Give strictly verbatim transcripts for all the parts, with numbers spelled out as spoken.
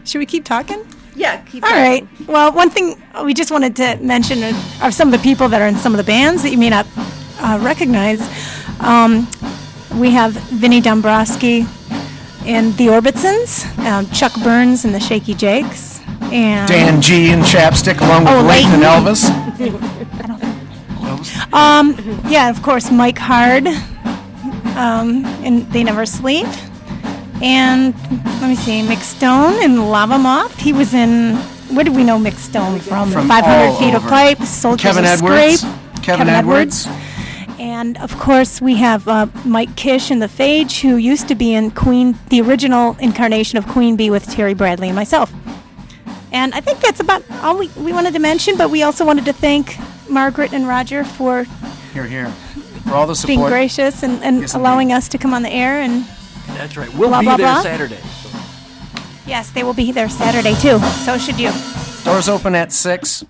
Should we keep talking? Yeah, keep All talking. right. Well, one thing we just wanted to mention are some of the people that are in some of the bands that you may not uh, recognize. Um, we have Vinnie Dombrowski and the Orbitsons, um, Chuck Burns and the Shaky Jakes, and Dan G and Chapstick, along with Oh, Leighton and Leighton. Elvis. Um, yeah, of course, Mike Hard, um, and They Never Sleep. And, let me see, Mick Stone and Lava Moth. He was in, where did we know Mick Stone from? From five hundred all Feet of over. Pipe, Soldiers Kevin of Edwards. Scrape. Kevin Edwards. And, of course, we have uh, Mike Kish and the Phage, who used to be in Queen, the original incarnation of Queen Bee with Terry Bradley and myself. And I think that's about all we, we wanted to mention, but we also wanted to thank Margaret and Roger for Here, here. For all the support. being gracious and, and Yes, allowing indeed. us to come on the air. And That's right. We'll Blah, be blah, there blah. Saturday. yes, they will be there Saturday, too. So should you. Doors open at six.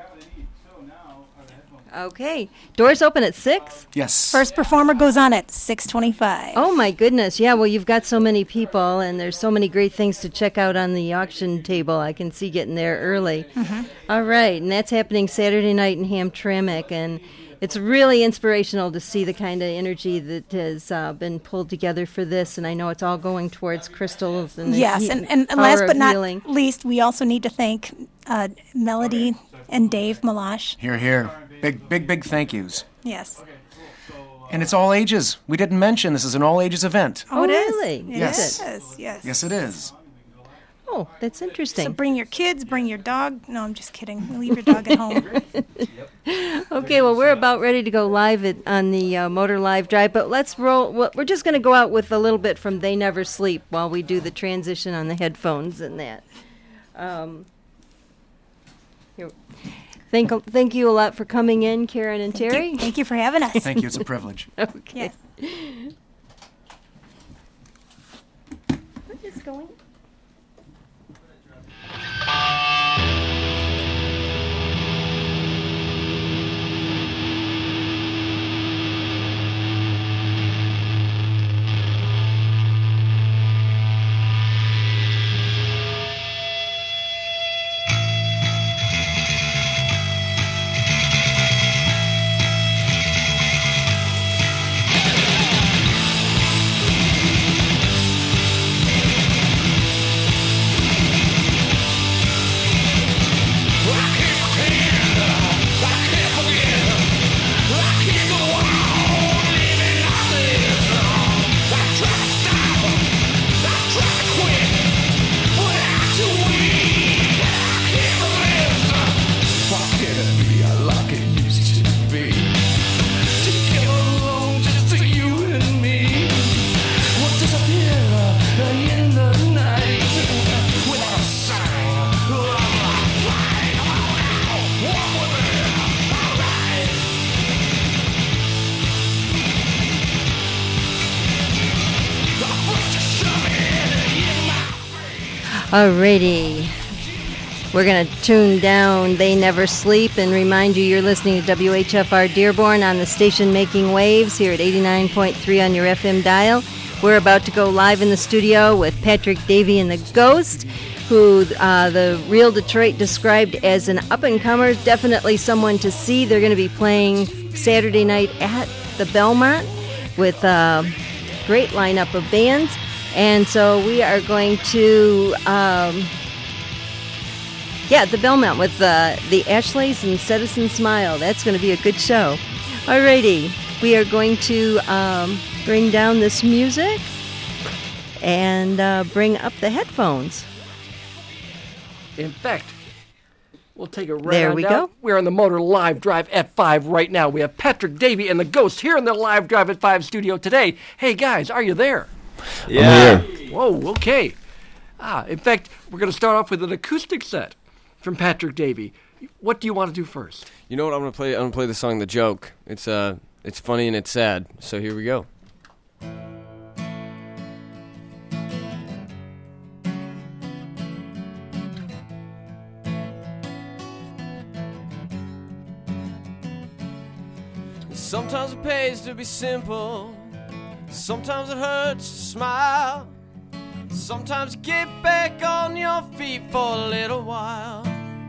Okay. Doors open at six? Yes. First performer goes on at six twenty-five. Oh, my goodness. Yeah, well, you've got so many people, and there's so many great things to check out on the auction table. I can see getting there early. Mm-hmm. All right, and that's happening Saturday night in Hamtramck, and it's really inspirational to see the kind of energy that has uh, been pulled together for this, and I know it's all going towards crystals and the Yes, he- and, and, and power last of but not healing. least, we also need to thank uh, Melody and Dave Malash. Here, here. Big, big, big thank yous. Yes. And it's all ages. We didn't mention this is an all ages event. Oh, it is. really? It Yes. is, yes. Yes, it is. Oh, that's interesting. So bring your kids, bring your dog. No, I'm just kidding. Leave your dog at home. Okay, well, we're about ready to go live at, on the uh, Motor Live Drive, but let's roll. Well, we're just going to go out with a little bit from They Never Sleep while we do the transition on the headphones and that. Um, here. Thank, thank you a lot for coming in, Karen and Thank Terry. you, thank you for having us. Thank you. It's a privilege. Okay. Yes. What is going Alrighty. We're going to tune down They Never Sleep and remind you you're listening to W H F R Dearborn on the station Making Waves here at eighty-nine point three on your F M dial. We're about to go live in the studio with Patrick Davey and the Ghost, who uh, the Real Detroit described as an up-and-comer, definitely someone to see. They're going to be playing Saturday night at the Belmont with a great lineup of bands. And so we are going to, um, yeah, the Belmont with uh, the Ashleys and Citizen Smile. That's going to be a good show. Alrighty, we are going to um, bring down this music and uh, bring up the headphones. In fact, we'll take it right There on we down. go. We're on the Motor Live Drive at five right now. We have Patrick Davey and the Ghost here in the Live Drive at five studio today. Hey, guys, are you there? Yeah. Whoa, okay. Ah, in fact, we're going to start off with an acoustic set from Patrick Davey. What do you want to do first? You know what I'm gonna play? I'm gonna play the song "The Joke." It's uh, it's funny and it's sad. So here we go. Sometimes it pays to be simple. Sometimes it hurts to smile. Sometimes you get back on your feet for a little while.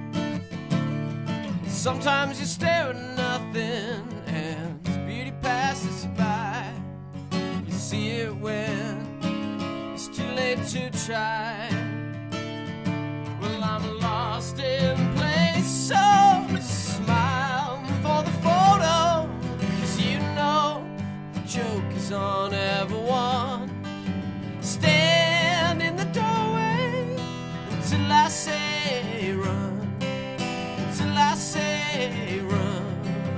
Sometimes you stare at nothing and beauty passes by. You see it when it's too late to try. Well, I'm lost in place, so smile for the photo, 'cause you know the joke is on everyone. Stand in the doorway until I say run, until I say run.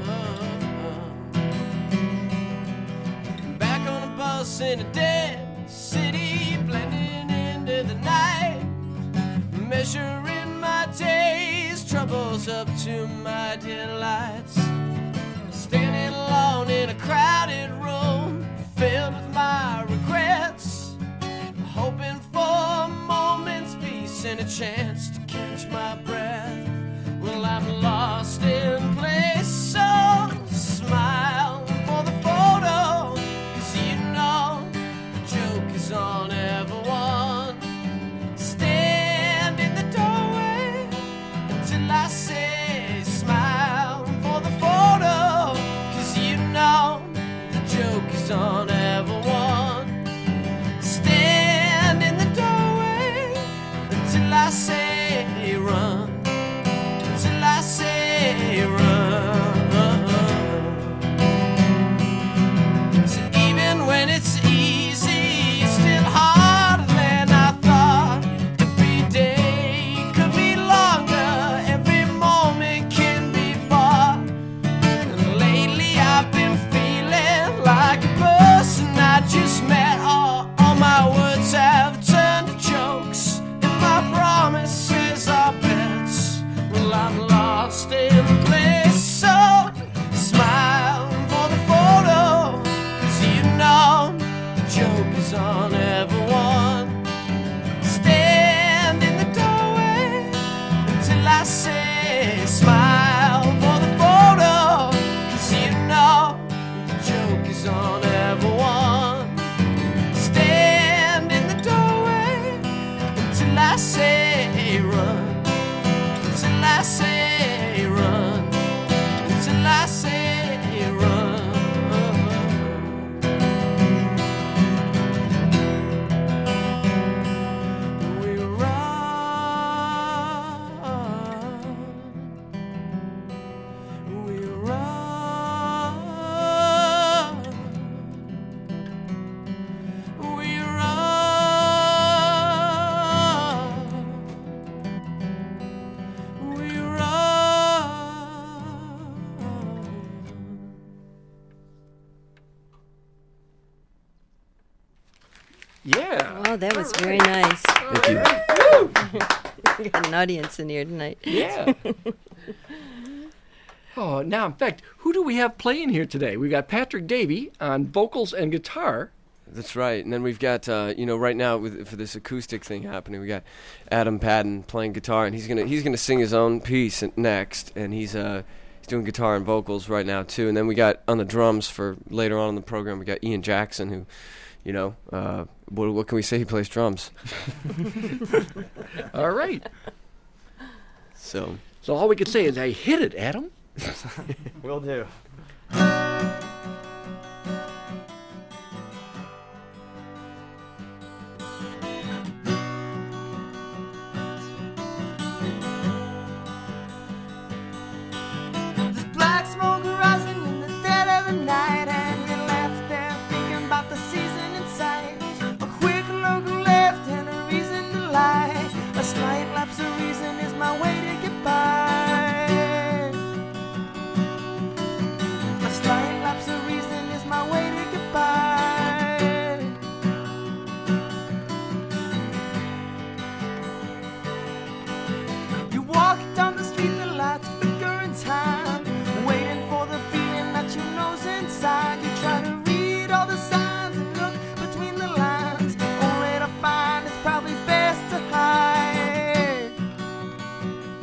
Back on a bus in a dead city, blending into the night, measuring my days, troubles up to my delights. Standing alone in a crowded room, filled with my regrets, hoping for a moment's peace and a chance to catch my breath. Well, I'm lost in place, so smile for the photo, 'cause you know the joke is on everyone. Stand in the doorway until I say smile for the photo, 'cause you know the joke is on everyone. Stand in the doorway until I say run, until I say run. So even when it's easy, it's still harder than I thought. Every day could be longer, every moment can be far. And lately I've been feeling like a person I just met. All, all my words have turned to jokes, and my promises are bets. Well, I'm lost in place, so smile for the photo, 'cause you know the joke is on everyone. Stand in the doorway until I say smile for the photo, 'cause you know the joke is on everyone. Stand in the doorway until I say run, until I say run, until I say run. We run, we run, we run, we run. Yeah. Oh, that was very nice. Thank you. We got an audience in here tonight. Yeah. Oh, now, in fact, who do we have playing here today? We've got Patrick Davey on vocals and guitar. That's right. And then we've got, uh, you know, right now with, for this acoustic thing happening, we got Adam Padden playing guitar, and he's gonna he's gonna sing his own piece next, and he's uh he's doing guitar and vocals right now too. And then we got on the drums for later on in the program, we got Ian Jackson, who, you know, uh, what, what can we say? He plays drums. All right. So So all we can say is, I hit it, Adam. Will do. There's black smoke rising in the dead of the night, and you're left there thinking about the season in sight. A quick look left and a reason to lie. A slight lapse of reason is my way to get by. A slight lapse of reason is my way to get by. You walk down the street, the lights flicker in time, waiting for the feeling that you know's inside. You try to read all the signs and look between the lines, only to find it's probably best to hide.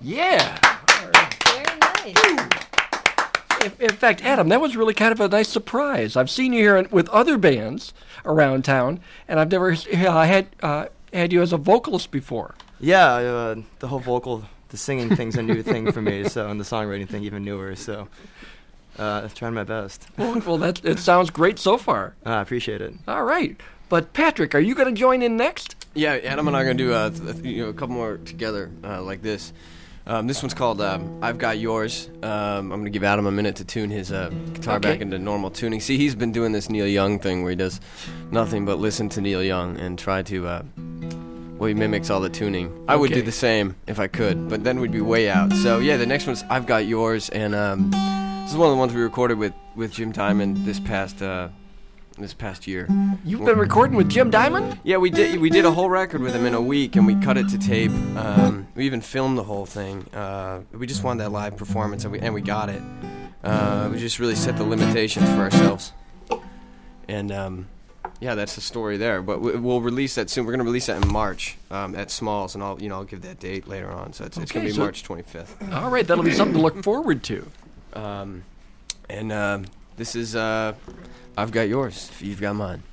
Yeah. Very nice. In, in fact, Adam, that was really kind of a nice surprise. I've seen you here in, with other bands around town, and I've never uh, had uh, had you as a vocalist before. Yeah, uh, the whole vocal, the singing thing's a new thing for me, so, and the songwriting thing even newer, so uh, trying my best. Well, well that it sounds great so far. I uh, appreciate it. All right. But, Patrick, are you going to join in next? Yeah, Adam and I are going to do uh, th- you know, a couple more together uh, like this. Um, this one's called um, I've Got Yours. Um, I'm going to give Adam a minute to tune his uh, guitar Okay. back into normal tuning. See, he's been doing this Neil Young thing where he does nothing but listen to Neil Young and try to, uh, well, he mimics all the tuning. I would Okay. do the same if I could, but then we'd be way out. So, yeah, the next one's I've Got Yours, and um, this is one of the ones we recorded with, with Jim Diamond this past uh, this past year. You've been recording with Jim Diamond? Yeah, we did. We did a whole record with him in a week, and we cut it to tape. Um, we even filmed the whole thing. Uh, we just wanted that live performance, and we and we got it. Uh, we just really set the limitations for ourselves, and um, yeah, that's the story there. But we, we'll release that soon. We're gonna release that in March um, at Smalls, and I'll you know I'll give that date later on. So it's, it's Okay, gonna be so- March twenty-fifth. All right, that'll be something to look forward to. Um, and um, this is uh, I've Got Yours. If you've got mine.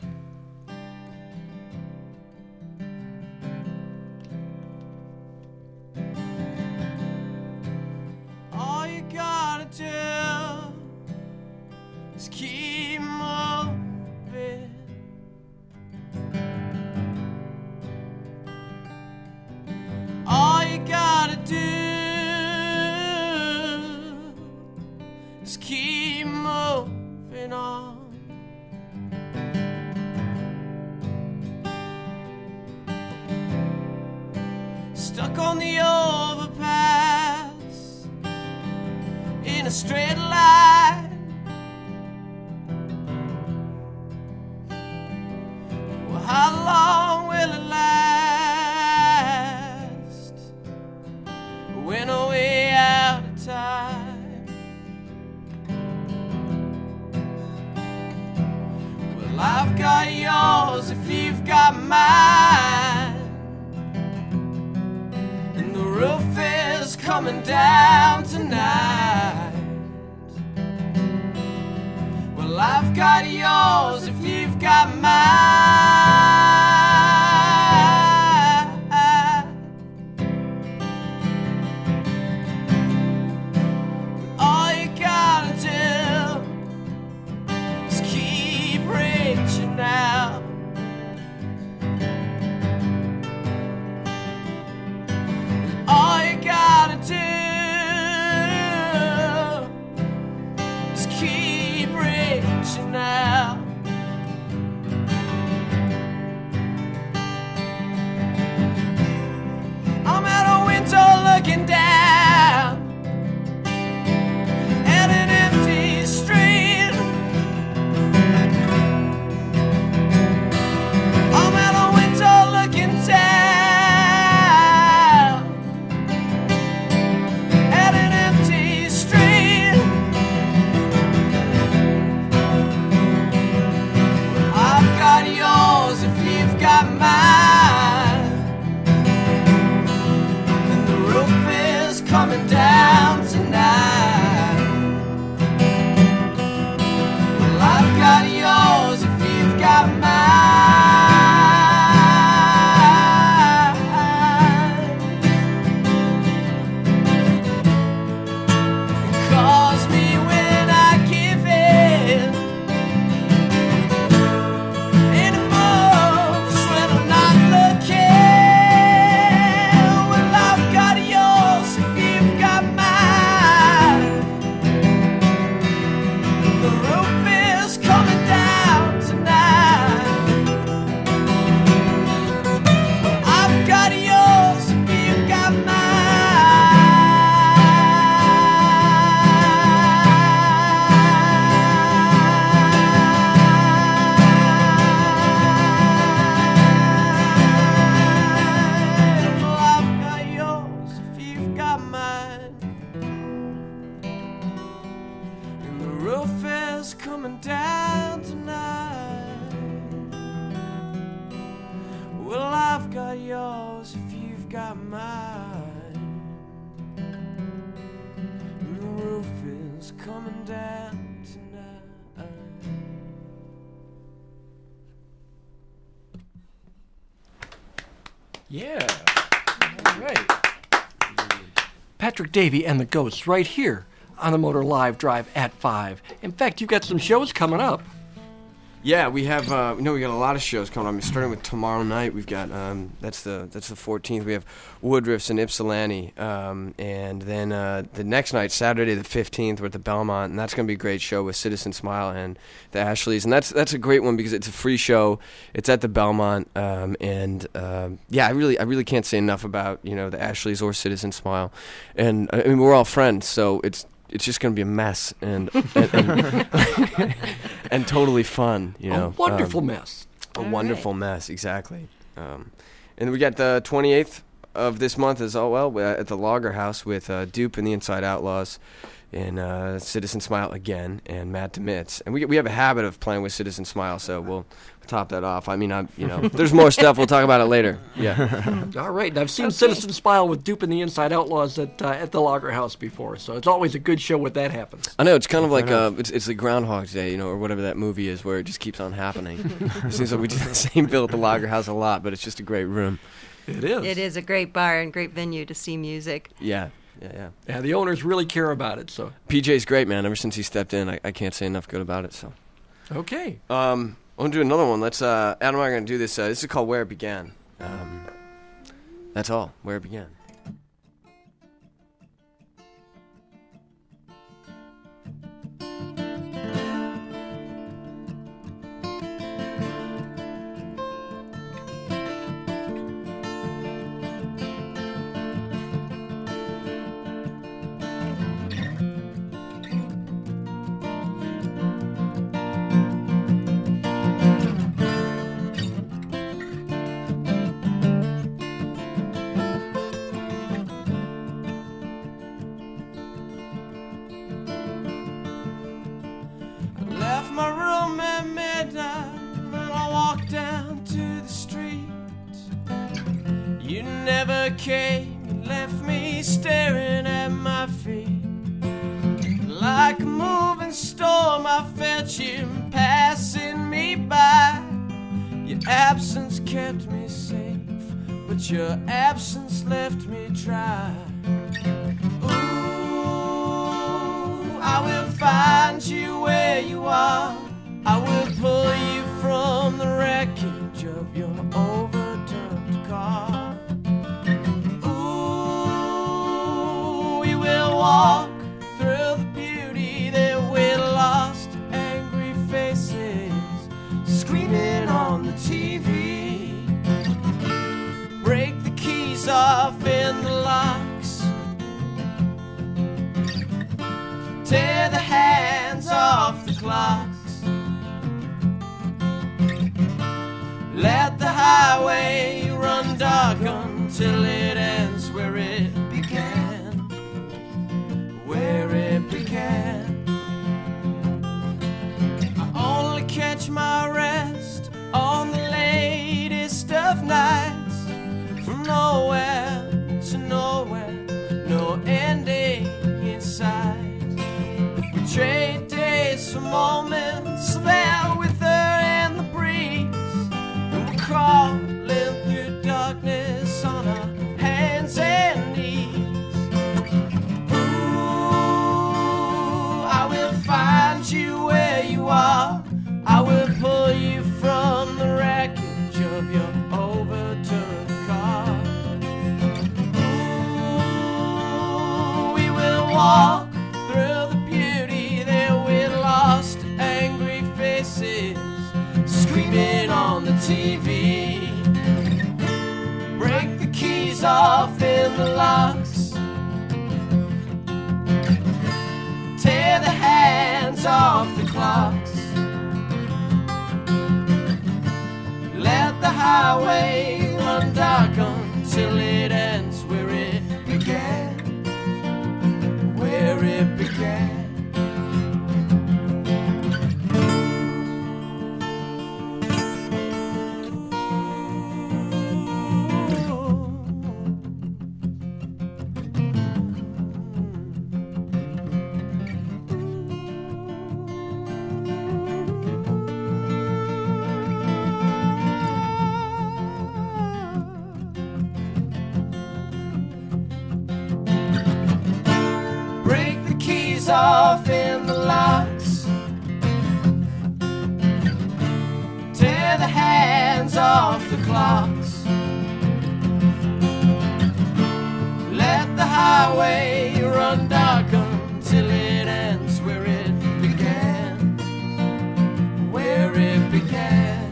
All you gotta do is keep moving. All you gotta do is keep moving on. Stuck on the overpass in a straight line. Well, how long will it last? When are we out of time? Well, I've got yours if you've got mine. And the roof is coming down tonight. Well, I've got yours if you've got mine. All you gotta do is keep reaching out. All you gotta do is keep reaching out. I'm at a window looking down at an empty street. I'm at a window looking down at an empty street. I've got yours if you've got mine. And the roof is coming down tonight. Well, I've got yours if you've got mine. Calls me when I give in, and it moves when I'm not looking. Well, I've got yours if you've got mine. The roof is coming down tonight. Well, I've got yours if you've got mine. Well, I've got yours if you've got mine. And the roof is coming down tonight. Well, I've got yours if you've got mine. stars coming down tonight. Yeah. All right. Patrick Davey and the Ghosts right here on the Motor Live Drive at five. In fact, you've got some shows coming up. Yeah, we have. Uh, you know, we got a lot of shows coming up. Starting with tomorrow night, we've got. Um, that's the that's the fourteenth. We have Woodruff's in Ypsilanti, um, and then uh, the next night, Saturday the fifteenth, we're at the Belmont, and that's going to be a great show with Citizen Smile and the Ashleys, and that's that's a great one because it's a free show. It's at the Belmont, um, and um, yeah, I really I really can't say enough about you know the Ashleys or Citizen Smile, and I mean we're all friends, so it's. It's just going to be a mess and and, and, and totally fun, you know. A wonderful um, mess. A All wonderful mess, exactly. Um, and we got the twenty-eighth of this month as well at the Lager House with uh, Dupe and the Inside Outlaws and uh, Citizen Smile again and Matt DeMitz. And we we have a habit of playing with Citizen Smile, so we'll top that off. I mean, I you know, there's more stuff. We'll talk about it later. Yeah. All right. And I've seen Citizen Smile with Dupe and the Inside Outlaws at uh, at the Lager House before, so it's always a good show when that happens. I know, it's kind of like uh, it's it's like Groundhog's Day, you know, or whatever that movie is, where it just keeps on happening. It seems like we do the same bill at the Lager House a lot, but it's just a great room. It is. It is a great bar and great venue to see music. Yeah, yeah, yeah. Yeah, the owners really care about it. So P J's great, man. Ever since he stepped in, I, I can't say enough good about it. So, okay. um, I want to do another one. Let's uh, Adam and I are going to do this. Uh, this is called Where It Began. Um, that's all. Where It Began. Left my room at midnight and I walked down to the street. You never came, you left me staring at my feet. Like a moving storm, I felt you passing me by. Your absence kept me safe, but your absence left me dry. I will find you where you are. I will pull you from the wreckage of your overturned car. Ooh, we will walk through the beauty that we lost. Angry faces screaming on the T V. Break the keys off in the locks. Tear the hands off the clocks. Let the highway run dark until it ends where it began. Where it began. I only catch my rest on the latest of nights. From nowhere to nowhere, no ending in sight. Trade days for moments there with her in the breeze. And we're crawling through darkness on our hands and knees. Ooh, I will find you where you are. I will pull you from the wreckage of your overturned car. Ooh, we will walk through the lost, angry faces screaming on the T V. Break the keys off in the locks. Tear the hands off the clocks. Let the highway run dark until it ends where it began. Where it began. off the clocks. Let the highway run dark until it ends where it began, where it began.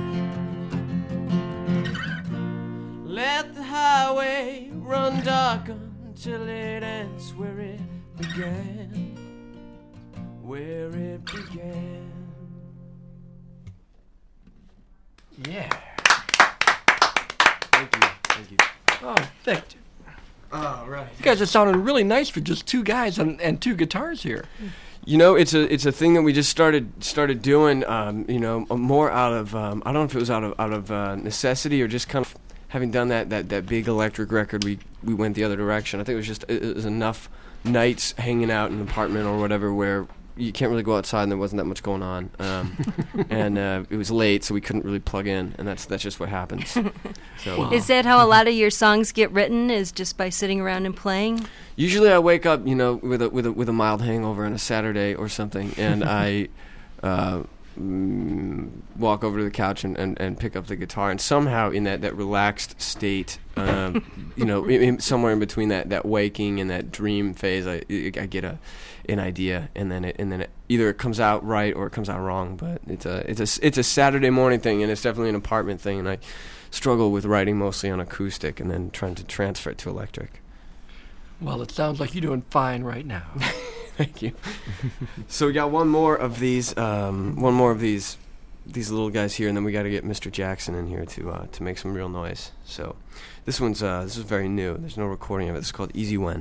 Let the highway run dark until it ends where it began, where it began. Yeah. Thank you. Thank you. Oh, thank you. Oh, right. You guys are sounding really nice for just two guys and, and two guitars here. You know, it's a it's a thing that we just started started doing. Um, you know, more out of um, I don't know if it was out of out of uh, necessity or just kind of having done that, that, that big electric record. We we went the other direction. I think it was just it, it was enough nights hanging out in an apartment or whatever where you can't really go outside and there wasn't that much going on. Um, and uh, it was late, so we couldn't really plug in, and that's that's just what happens. So uh, Is that how a lot of your songs get written, is just by sitting around and playing? usually I wake up, you know, with a with a with a mild hangover on a Saturday or something, and I uh, mm, walk over to the couch and, and, and pick up the guitar, and somehow in that, that relaxed state, um, you know, in, in somewhere in between that, that waking and that dream phase, I I get a an idea, and then it and then it, either it comes out right or it comes out wrong. But it's a it's a it's a Saturday morning thing, and it's definitely an apartment thing, and I struggle with writing mostly on acoustic and then trying to transfer it to electric. Well, it sounds like you're doing fine right now. Thank you. So we got one more of these, um, one more of these, these little guys here, and then we got to get Mister Jackson in here to uh, to make some real noise. So this one's uh, this is very new. There's no recording of it. It's called Easy When.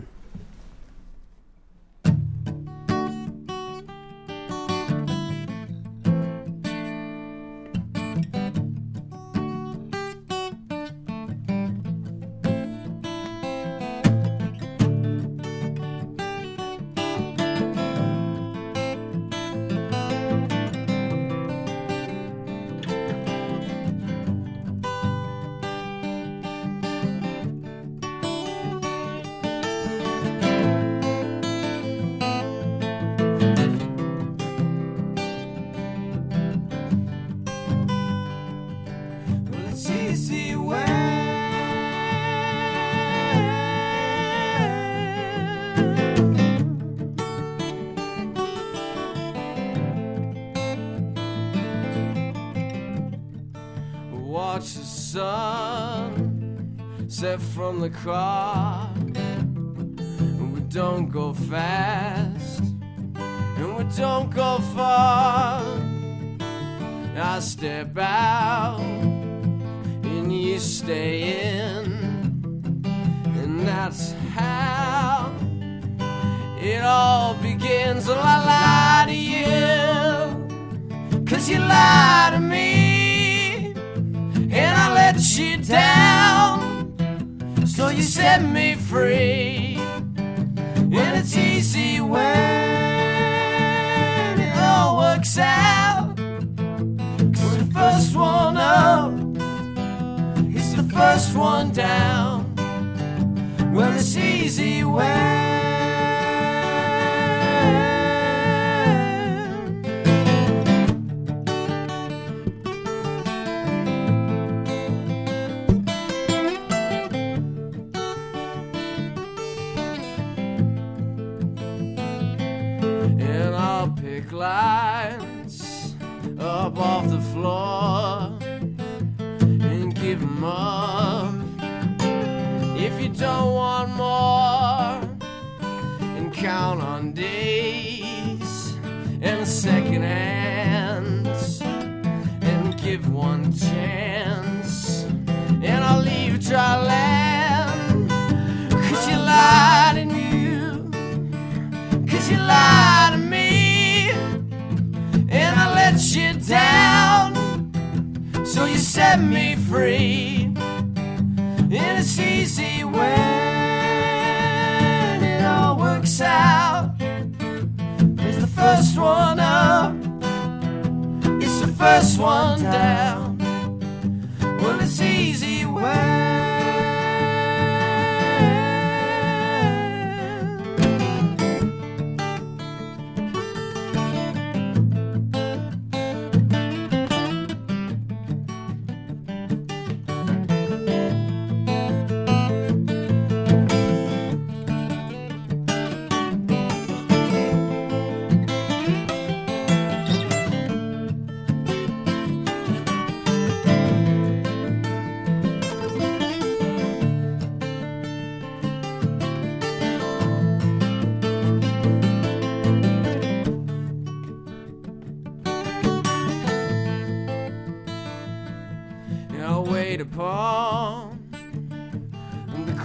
Watch the sun set from the car. We don't go fast and we don't go far. I step out and you stay in, and that's how it all begins. Well, I lie to you 'cause you lie to me, and I let you down, so you set me free. And it's easy when it all works out, 'cause the first one up is the first one down. Well, it's easy when lines up off the floor and give 'em up if you don't want more, and count on days and second hands and give one chance, and I'll leave dry land 'cause you lied and you 'cause you lied to me, and I let you down, so you set me free. And it's easy when it all works out. It's the first one up, it's the first one down. Well, it's easy when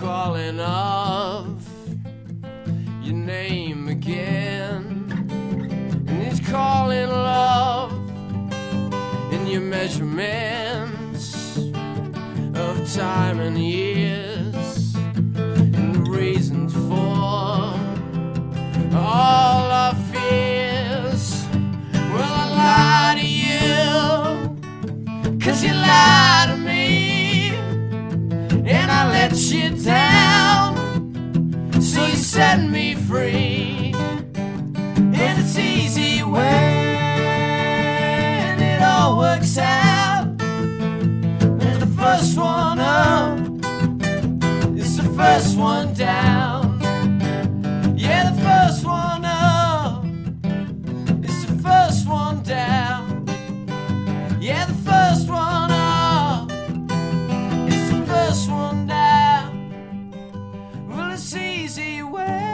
calling of your name again, and he's calling love in your measurements of time and years, and the reasons for all our fears. Well, I lie to you, 'cause you lie to me, and I let you down, so you set me free. And it's easy when it all works out. There's the first one up, it's the first one down. Yeah, the first one up, it's the first one down. Yeah, the first one up, it's the first one down. Well, it's easy when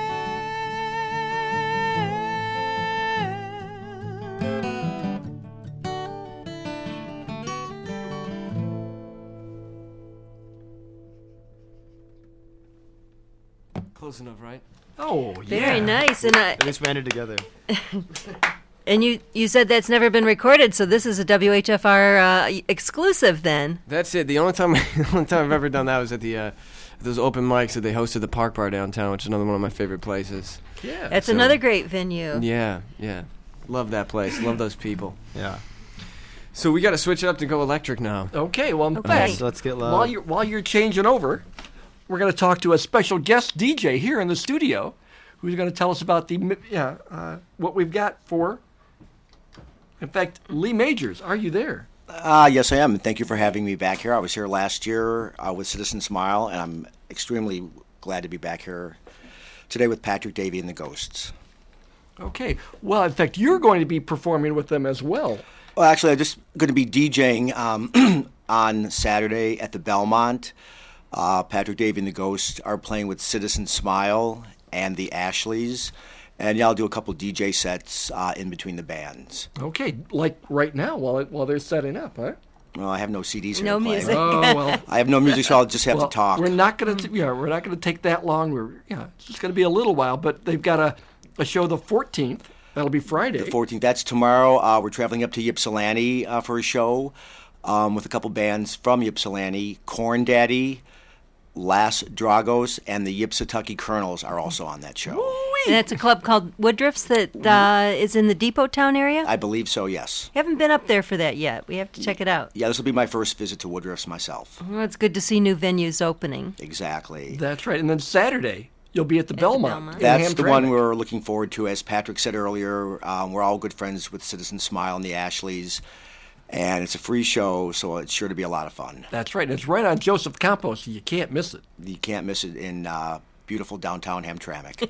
close enough, right? Oh, yeah. Very nice. And I, At least we ended together. and you you said that's never been recorded, so this is a W H F R uh, exclusive then. That's it. The only time, the only time I've ever done that was at the uh, those open mics that they hosted at the Park Bar downtown, which is another one of my favorite places. Yeah. That's So- another great venue. Yeah, yeah. Love that place. Love those people. Yeah. So we got to switch it up to go electric now. Okay, well, in Okay. fact, So let's get loud. while you're, while you're changing over, we're going to talk to a special guest D J here in the studio who's going to tell us about the mi- yeah uh, what we've got for. In fact, Lee Majors, are you there? Uh, yes, I am. And thank you for having me back here. I was here last year uh, with Citizen Smile, and I'm extremely glad to be back here today with Patrick Davey and the Ghosts. Okay. Well, in fact, you're going to be performing with them as well. Well, actually, I'm just going to be DJing um, on Saturday at the Belmont. Uh, Patrick Davey and the Ghosts are playing with Citizen Smile and the Ashleys. And yeah, I'll do a couple D J sets uh, in between the bands. Okay, like right now while it, while they're setting up, huh? Well, I have no C Ds here No to play. music. Oh well. I have no music, so I'll just have well, to talk. We're not going to yeah we're not going to take that long. We're yeah it's just going to be a little while, but they've got a a show the fourteenth. That'll be Friday. The fourteenth, that's tomorrow. Uh, we're traveling up to Ypsilanti uh, for a show um, with a couple bands from Ypsilanti. Corn Daddy, Las Dragos, and the Ypsitucky Colonels are also on that show. And it's a club called Woodruff's that uh, is in the Depot Town area? I believe so, yes. Haven't been up there for that yet. We have to check it out. Yeah, this will be my first visit to Woodruff's myself. Well, it's good to see new venues opening. Exactly. That's right. And then Saturday you'll be at the the Belmont. Belmont. in That's the one Hamtramck. we're looking forward to. As Patrick said earlier, um, we're all good friends with Citizen Smile and the Ashleys. And it's a free show, so it's sure to be a lot of fun. That's right. It's right on Joseph Campos, so you can't miss it. You can't miss it in uh, beautiful downtown Hamtramck.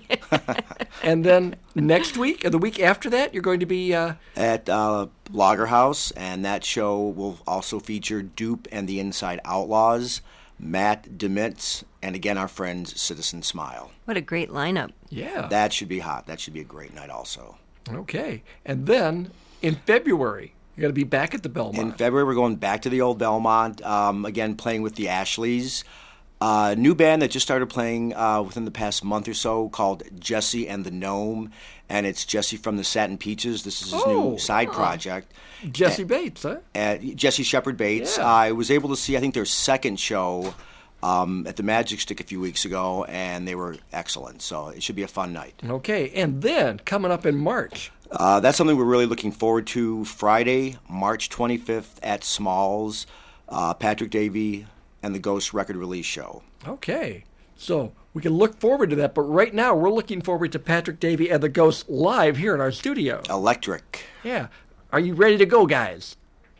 And then next week, or the week after that, you're going to be. Uh, At uh, Lager House, and that show will also feature Dupe and the Inside Outlaws, Matt Demitz, and again our friends Citizen Smile. What a great lineup. yeah. That should be hot. That should be a great night also. Okay. And then in February, you're going to be back at the Belmont. In February, we're going back to the old Belmont, um, again playing with the Ashleys. Uh, new band that just started playing uh, within the past month or so called Jesse and the Gnome, and it's Jesse from the Satin Peaches. This is his Oh. new side project. Jesse Bates, huh? Uh, Jesse Shepard Bates. Yeah. I was able to see, I think, their second show um, at the Magic Stick a few weeks ago, and they were excellent. So it should be a fun night. Okay. And then coming up in March. Uh, that's something we're really looking forward to. Friday, March twenty-fifth at Smalls, uh, Patrick Davey and the Ghost record release show. Okay. So we can look forward to that. But right now, we're looking forward to Patrick Davey and the Ghosts live here in our studio. Electric. Yeah. Are you ready to go, guys?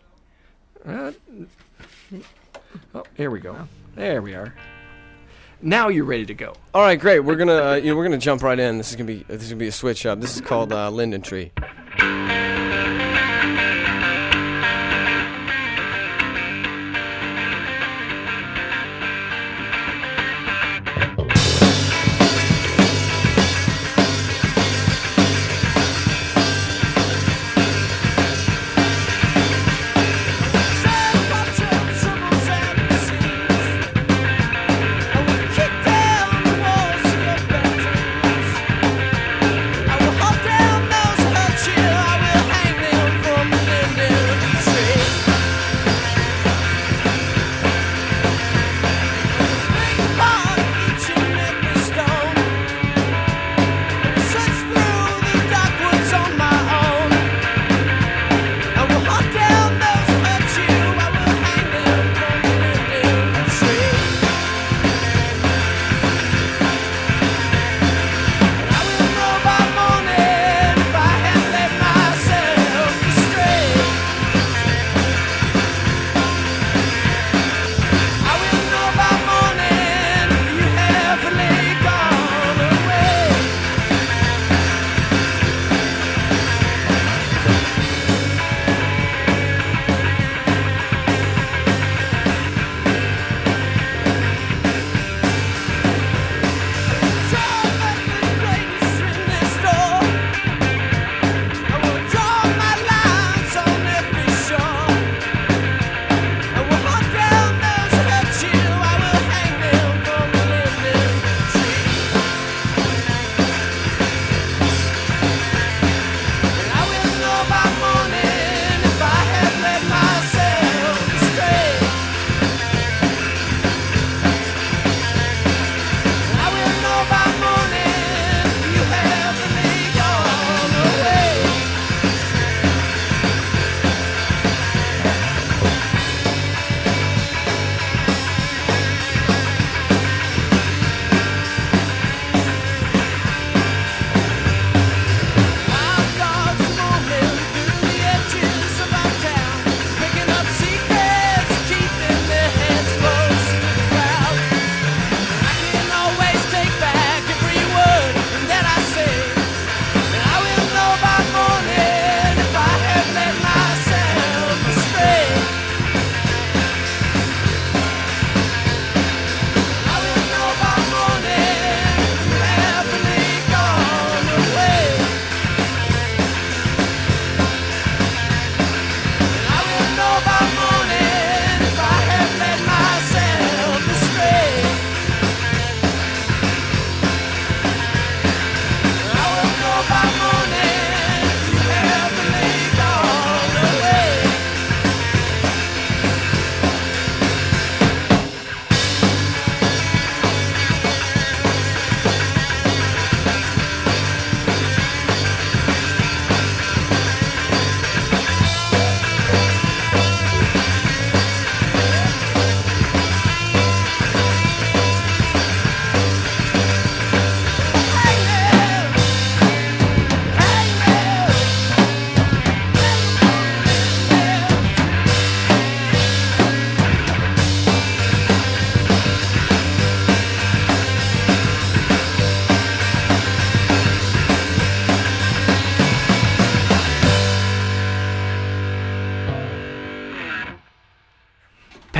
Uh, oh, here we go. There we are. Now you're ready to go. All right, great. We're gonna uh, you know, we're gonna jump right in. This is gonna be this is gonna be a switch up. This is called uh, Linden Tree. Sad about trips, some sad disease.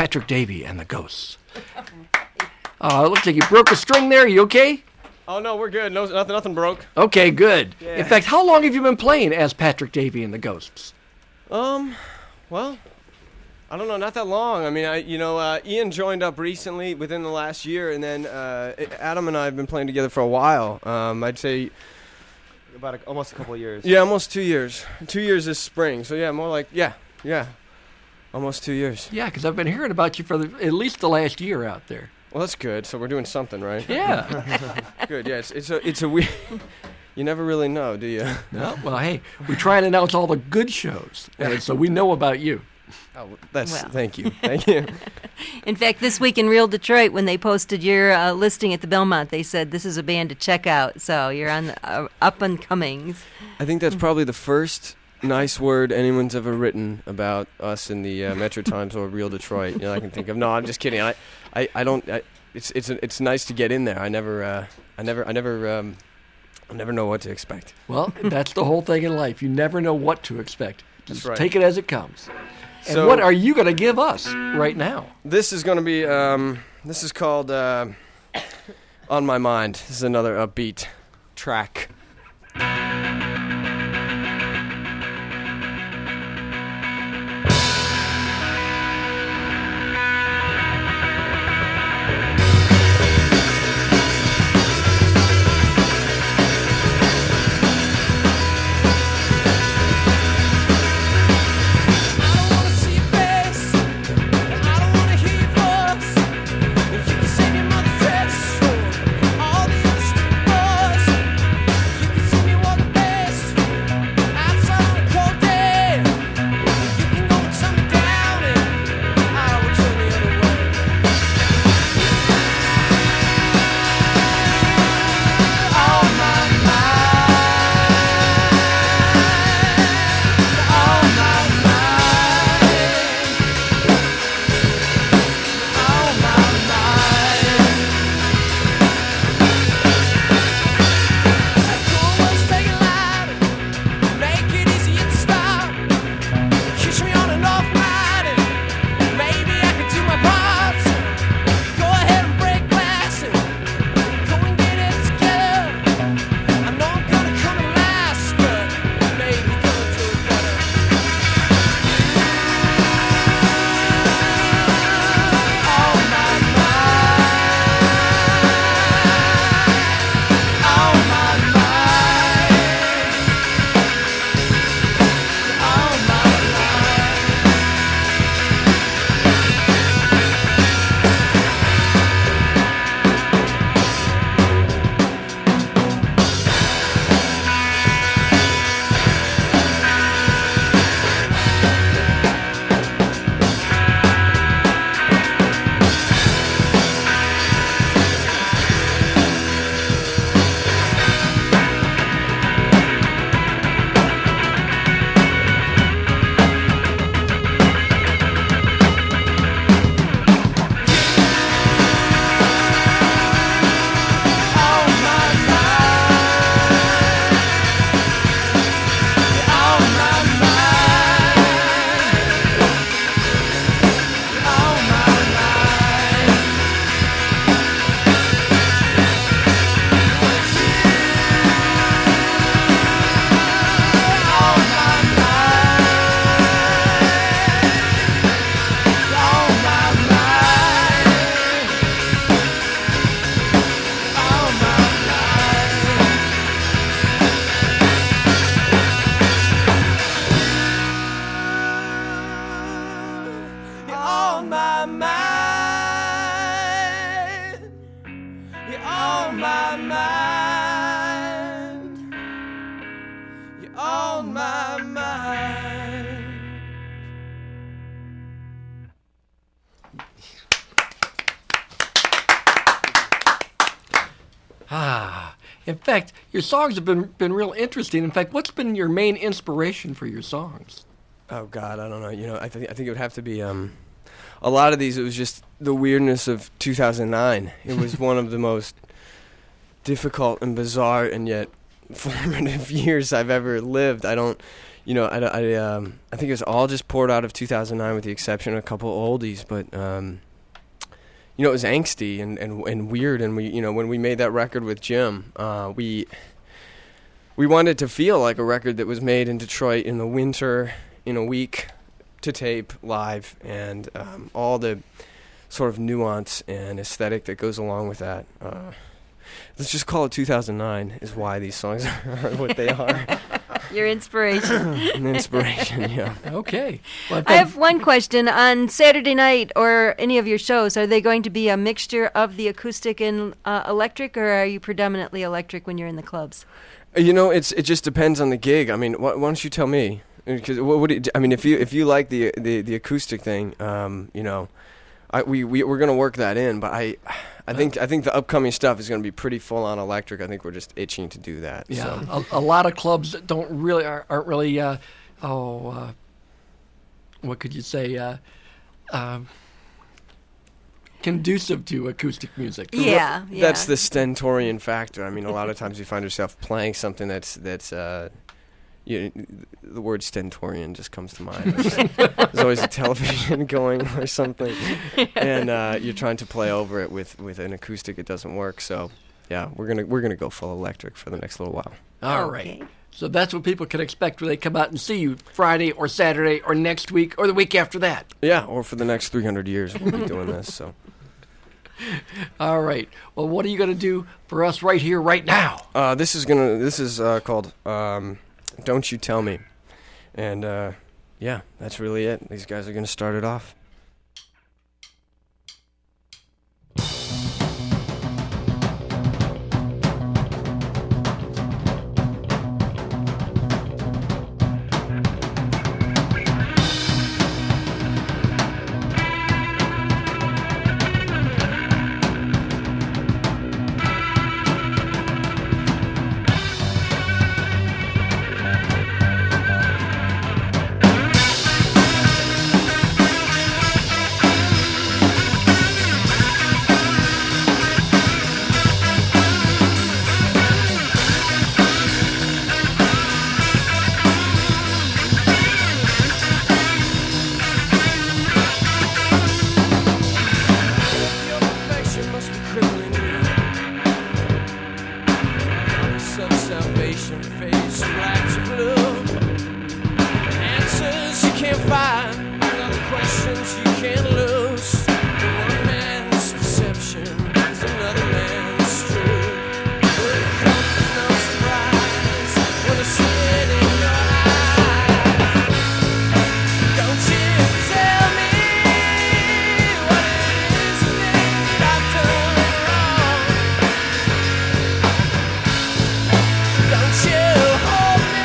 Patrick Davey and the Ghosts. Oh, it looks like you broke a string there. You okay? Oh no, we're good. No, nothing, nothing broke. Okay, good. Yeah. In fact, how long have you been playing as Patrick Davey and the Ghosts? Um, well, I don't know, not that long. I mean, I, you know, uh, Ian joined up recently within the last year, and then uh, Adam and I have been playing together for a while. Um, I'd say About a, almost a couple of years. yeah, almost two years. Two years this spring. So yeah, more like yeah, yeah, almost two years. Yeah, because I've been hearing about you for the, at least the last year out there. Well, that's good. So we're doing something, right? Yeah. Good. Yeah, it's it's a it's a weird. You never really know, do you? No, well, hey, we try and announce all the good shows, and so we know about you. Oh, that's Well. thank you, thank you. In fact, this week in Real Detroit, when they posted your uh, listing at the Belmont, they said this is a band to check out. So you're on the uh, up and comings. I think that's probably the first nice word anyone's ever written about us in the uh, Metro Times or Real Detroit. You know, I can think of. No, I'm just kidding. I, I, I don't. I, it's it's it's nice to get in there. I never, uh, I never, I never, um, I never know what to expect. Well, that's the whole thing in life. You never know what to expect. Just That's right. take it as it comes. And So- what are you going to give us right now? This is going to be. Um, this is called uh, "On My Mind." This is another upbeat track. I don't wanna see your face, I don't wanna hear your voice. You can save your mother's dress for all the other stupid boys. You can see me walking past outside on a cold day. You can go and turn me down, and I will turn the other way. On my mind, on my mind, on my mind. Cool ones take it light, make it easier to stop. Kiss me on and off night, and maybe I can do my part. Go ahead and break glass and go and get it together. I know I'm gonna come in last, but maybe gonna do it better. On my mind, on my mind, on my mind. On my mind, on my mind, on my mind. On my mind, on my mind. On my mind, you're on my mind, you're on my mind, you're on my mind. Ah, in fact, your songs have been been real interesting. In fact, what's been your main inspiration for your songs? Oh God, I don't know. You know, I think I think it would have to be um, a lot of these. It was just the weirdness of two thousand nine. It was one of the most difficult and bizarre and yet formative years I've ever lived. I don't, you know, I, I, um, I think it was all just poured out of two thousand nine with the exception of a couple oldies, but, um, you know, it was angsty and, and, and weird. And we, you know, when we made that record with Jim, uh, we, we wanted to feel like a record that was made in Detroit in the winter, in a week, to tape live, and um, all the sort of nuance and aesthetic that goes along with that. Uh, let's just call it two thousand nine is why these songs are what they are. Your inspiration. An inspiration, yeah. Okay. Well, I have one question. On Saturday night or any of your shows, are they going to be a mixture of the acoustic and uh, electric, or are you predominantly electric when you're in the clubs? You know, it's it just depends on the gig. I mean, wh- why don't you tell me? Because what would it, I mean, if you if you like the the, the acoustic thing, um, you know, I, we we we're gonna work that in. But I, I think I think the upcoming stuff is gonna be pretty full on electric. I think we're just itching to do that. Yeah, So. a, a lot of clubs don't really are, aren't really. Uh, oh, uh, what could you say? Uh, um, conducive to acoustic music. Yeah, yeah. That's the stentorian factor. I mean, a lot of times you find yourself playing something that's that's. Uh, You, the word stentorian just comes to mind. There's, there's always a television going or something, and uh, you're trying to play over it with, with an acoustic. It doesn't work. So, yeah, we're gonna we're gonna go full electric for the next little while. All right. So that's what people can expect when they come out and see you Friday or Saturday or next week or the week after that. Yeah, or for the next three hundred years we'll be doing this. So. All right. Well, what are you gonna do for us right here, right now? Uh, this is gonna this is uh, called. Um, Don't You Tell Me. And, uh, yeah, that's really it. These guys are going to start it off. Don't you hold me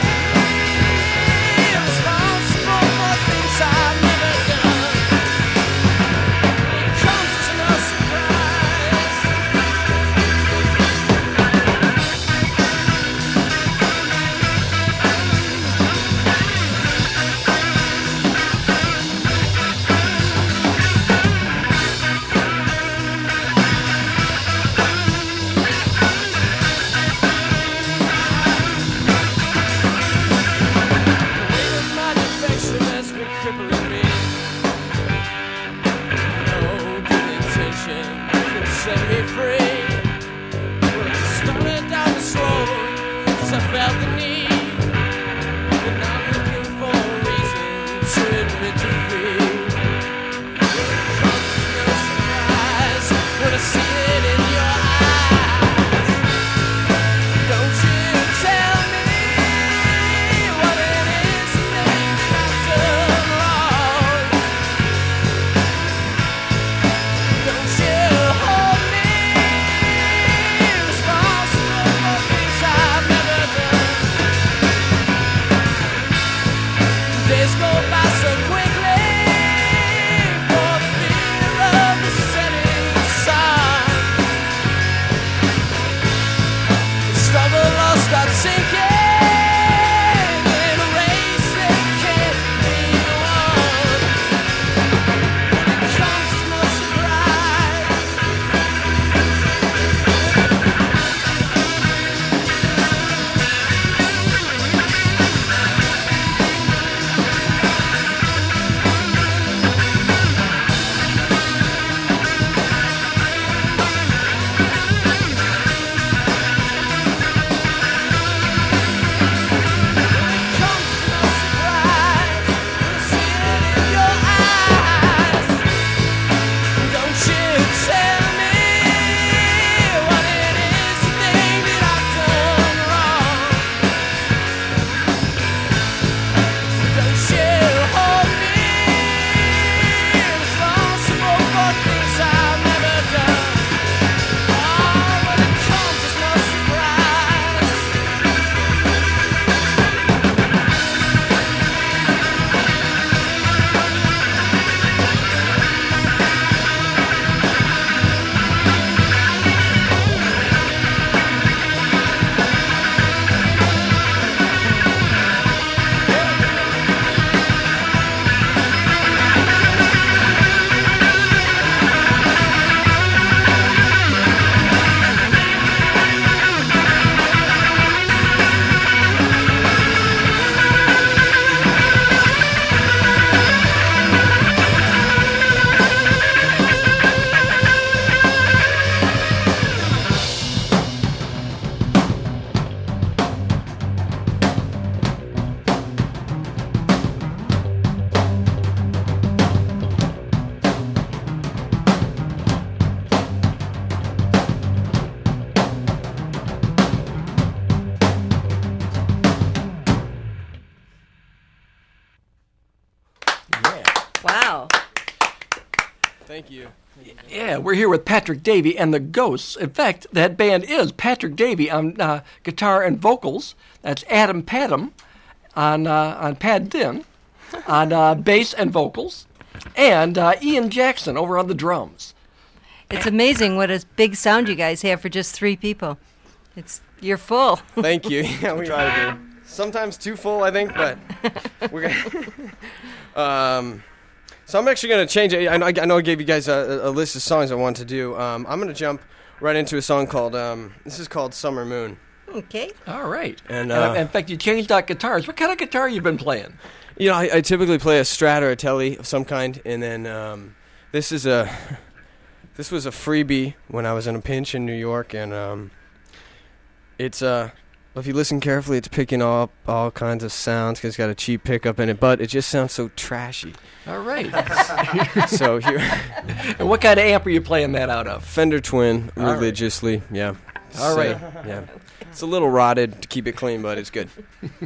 Yeah, we're here with Patrick Davey and the Ghosts. In fact, that band is Patrick Davey on uh, guitar and vocals. That's Adam Padham on uh, on pad din, on uh, bass and vocals, and uh, Ian Jackson over on the drums. It's amazing what a big sound you guys have for just three people. It's you're full. Thank you. Yeah, we try to do. Sometimes too full, I think, but we're gonna. um, so I'm actually gonna change it. I know I, know I gave you guys a, a list of songs I want to do. Um, I'm gonna jump right into a song called. Um, this is called Summer Moon. Okay. All right. And, And, uh, in fact, you changed out guitars. What kind of guitar you been playing? You know, I, I typically play a Strat or a Tele of some kind, and then um, this is a. This was a freebie when I was in a pinch in New York, and um, it's uh. If you listen carefully, it's picking up all kinds of sounds because it's got a cheap pickup in it, but it just sounds so trashy. All right. So here. And what kind of amp are you playing that out of? Fender Twin, All right. religiously, yeah. All So, right. Yeah. It's a little rotted to keep it clean, but it's good.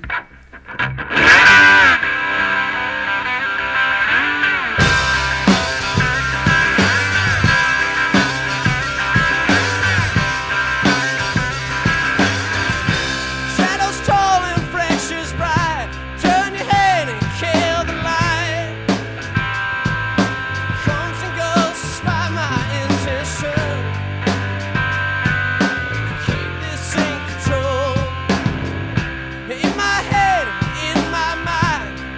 Shadows tall and fresh as bright. Turn your head and kill the light. Comes and goes by my intention. Keep this in control. In my head, in my mind.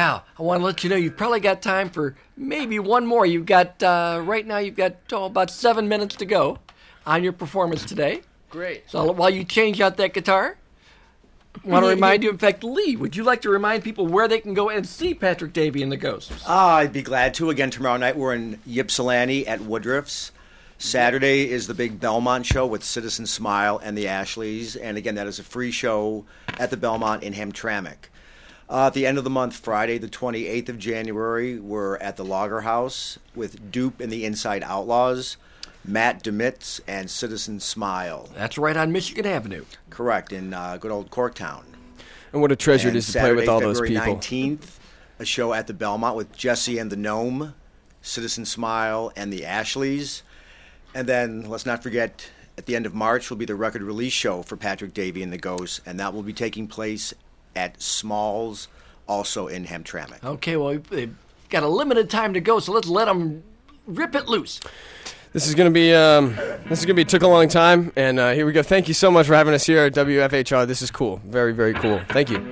Now, I want to let you know you've probably got time for maybe one more. You've got, uh, right now, you've got oh, about seven minutes to go on your performance today. Great. So while you change out that guitar, I want to remind you, in fact, Lee, would you like to remind people where they can go and see Patrick Davey and the Ghosts? Ah, I'd be glad to. Again, tomorrow night we're in Ypsilanti at Woodruff's. Saturday is the big Belmont show with Citizen Smile and the Ashleys. And again, that is a free show at the Belmont in Hamtramck. Uh, at the end of the month, Friday, the twenty-eighth of January, we're at the Lager House with Dupe and the Inside Outlaws, Matt Demitz, and Citizen Smile. That's right on Michigan Avenue. Correct, in uh, good old Corktown. And what a treasure And it is to Saturday, play with all February those people. nineteenth, a show at the Belmont with Jesse and the Gnome, Citizen Smile, and the Ashleys. And then, let's not forget, at the end of March will be the record release show for Patrick Davey and the Ghosts, and that will be taking place at Smalls, also in Hamtramck. Okay, well, they've got a limited time to go, so let's let them rip it loose. This is gonna be um, this is gonna be took a long time, and uh, here we go. Thank you so much for having us here at W F H R. This is cool, very very cool. Thank you.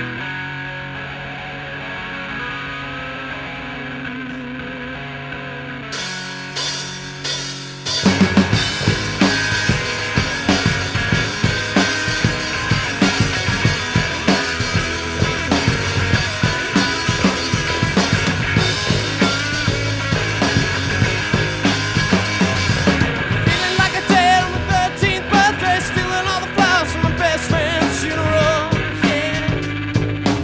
Feeling like a day on my thirteenth birthday, stealing all the flowers from my best friend's funeral. Yeah.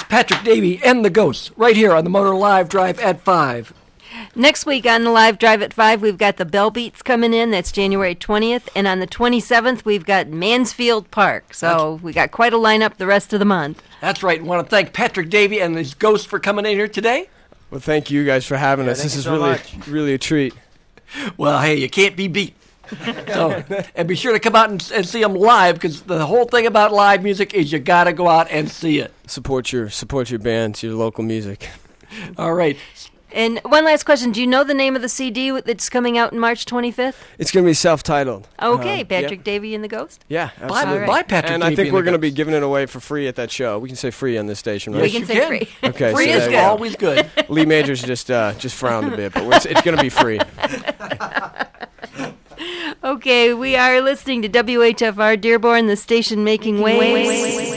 Patrick Davey and the Ghosts, right here on the Motor Live Drive at five. Next week on the Live Drive at five, we've got the Bell Beats coming in. That's January twentieth. And on the twenty-seventh, we've got Mansfield Park. So we got quite a lineup the rest of the month. That's right. I want to thank Patrick Davey and his Ghosts for coming in here today. Well, thank you guys for having Yeah, us. thank This you is so really, much. really a treat. Well, hey, you can't be beat. So, and be sure to come out and, and see them live, because the whole thing about live music is you got to go out and see it. Support your support your bands, your local music. All right. And one last question. Do you know the name of the C D that's coming out in March twenty-fifth? It's going to be self-titled. Okay, Uh, Patrick yeah. Davey and the Ghost? Yeah, Buy, absolutely. buy Patrick And Davey I think and we're the going to be Ghosts. giving it away for free at that show. We can say free on this station, right? We can you say can. free. Okay, Free so is there good. you go. Always good. Lee Majors just uh, just frowned a bit, but it's, it's going to be free. Okay, we are listening to W H F R Dearborn, the station making waves.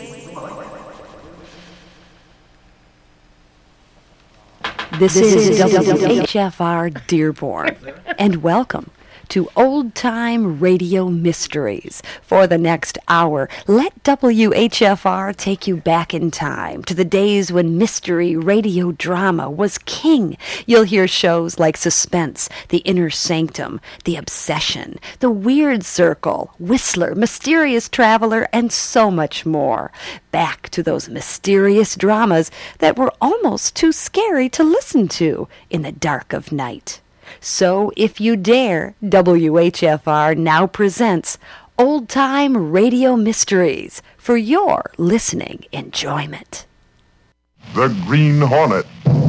This is W H F R Dearborn, and welcome to Old Time Radio Mysteries. For the next hour, let W H F R take you back in time to the days when mystery radio drama was king. You'll hear shows like Suspense, The Inner Sanctum, The Obsession, The Weird Circle, Whistler, Mysterious Traveler, and so much more. Back to those mysterious dramas that were almost too scary to listen to in the dark of night. So, if you dare, W H F R now presents Old Time Radio Mysteries for your listening enjoyment. The Green Hornet.